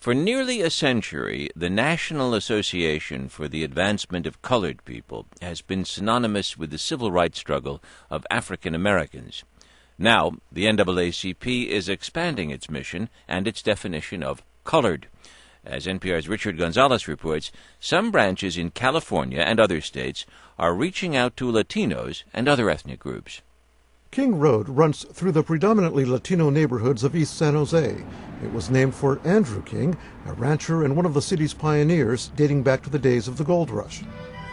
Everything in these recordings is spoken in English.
For nearly a century, the National Association for the Advancement of Colored People has been synonymous with the civil rights struggle of African Americans. Now, the NAACP is expanding its mission and its definition of colored. As NPR's Richard Gonzalez reports, some branches in California and other states are reaching out to Latinos and other ethnic groups. King Road runs through the predominantly Latino neighborhoods of East San Jose. It was named for Andrew King, a rancher and one of the city's pioneers dating back to the days of the gold rush.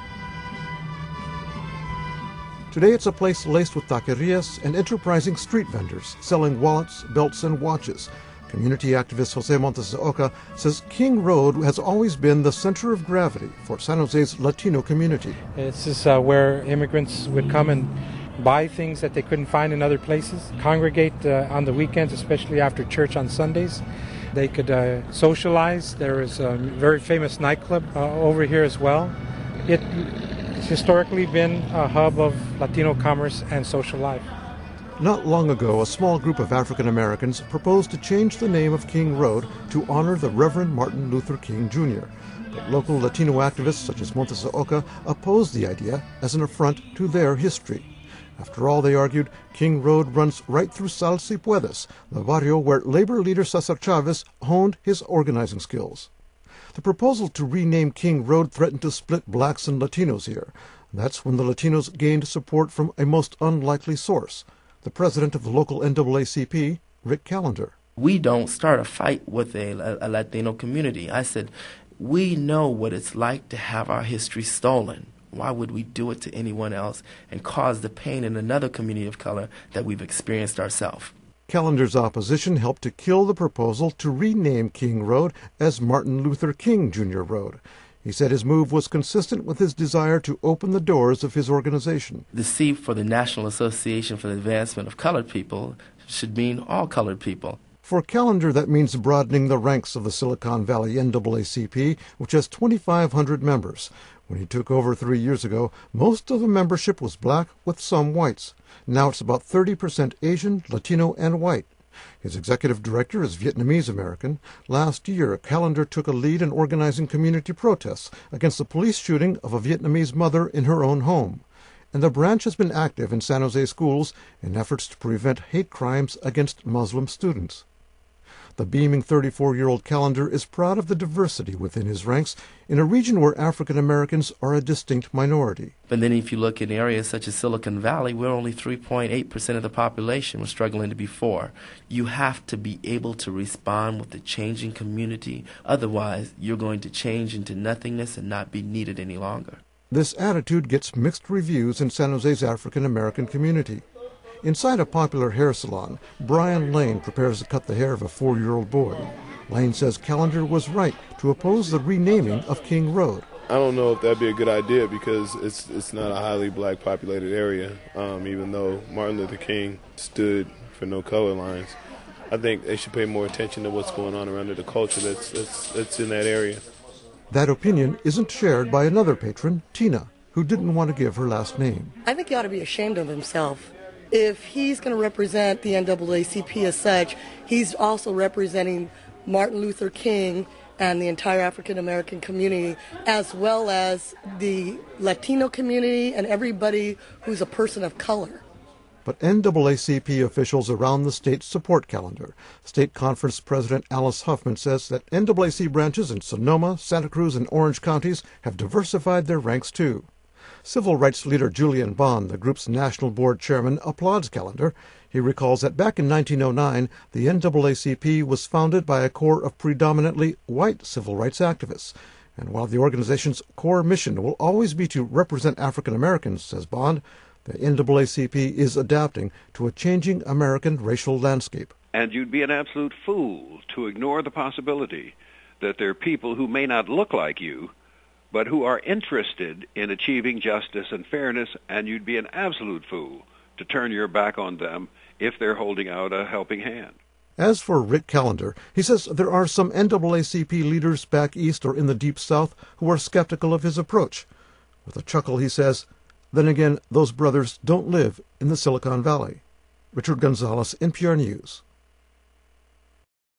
Today it's a place laced with taquerias and enterprising street vendors selling wallets, belts, and watches. Community activist Jose Montes de Oca says King Road has always been the center of gravity for San Jose's Latino community. This is where immigrants would come and buy things that they couldn't find in other places, congregate on the weekends, especially after church on Sundays. They could socialize. There is a very famous nightclub over here as well. It's historically been a hub of Latino commerce and social life. Not long ago, a small group of African Americans proposed to change the name of King Road to honor the Reverend Martin Luther King Jr. But local Latino activists such as Montes de Oca opposed the idea as an affront to their history. After all, they argued, King Road runs right through Sal Si Puedes, the barrio where labor leader Cesar Chavez honed his organizing skills. The proposal to rename King Road threatened to split blacks and Latinos here. That's when the Latinos gained support from a most unlikely source, the president of the local NAACP, Rick Callender. We don't start a fight with a Latino community. I said, we know what it's like to have our history stolen. Why would we do it to anyone else and cause the pain in another community of color that we've experienced ourselves? Callender's opposition helped to kill the proposal to rename King Road as Martin Luther King Jr. Road. He said his move was consistent with his desire to open the doors of his organization. The C for the National Association for the Advancement of Colored People should mean all colored people. For Callender, that means broadening the ranks of the Silicon Valley NAACP, which has 2,500 members. When he took over 3 years ago, most of the membership was black with some whites. Now it's about 30% Asian, Latino, and white. His executive director is Vietnamese American. Last year, Callender took a lead in organizing community protests against the police shooting of a Vietnamese mother in her own home. And the branch has been active in San Jose schools in efforts to prevent hate crimes against Muslim students. The beaming 34-year-old Callender is proud of the diversity within his ranks in a region where African Americans are a distinct minority. But then if you look in areas such as Silicon Valley, we're only 3.8% of the population. We're struggling to be 4%. You have to be able to respond with the changing community. Otherwise, you're going to change into nothingness and not be needed any longer. This attitude gets mixed reviews in San Jose's African American community. Inside a popular hair salon, Brian Lane prepares to cut the hair of a 4-year-old boy. Lane says Callender was right to oppose the renaming of King Road. I don't know if that'd be a good idea because it's not a highly black populated area, even though Martin Luther King stood for no color lines. I think they should pay more attention to what's going on around the culture that's in that area. That opinion isn't shared by another patron, Tina, who didn't want to give her last name. I think he ought to be ashamed of himself. If he's going to represent the NAACP as such, he's also representing Martin Luther King and the entire African American community, as well as the Latino community and everybody who's a person of color. But NAACP officials around the state support Callender. State Conference President Alice Huffman says that NAACP branches in Sonoma, Santa Cruz, and Orange counties have diversified their ranks too. Civil rights leader Julian Bond, the group's national board chairman, applauds Callender. He recalls that back in 1909, the NAACP was founded by a core of predominantly white civil rights activists. And while the organization's core mission will always be to represent African Americans, says Bond, the NAACP is adapting to a changing American racial landscape. And you'd be an absolute fool to ignore the possibility that there are people who may not look like you, but who are interested in achieving justice and fairness, and you'd be an absolute fool to turn your back on them if they're holding out a helping hand. As for Rick Callender, he says there are some NAACP leaders back east or in the Deep South who are skeptical of his approach. With a chuckle, he says, then again, those brothers don't live in the Silicon Valley. Richard Gonzalez, NPR News.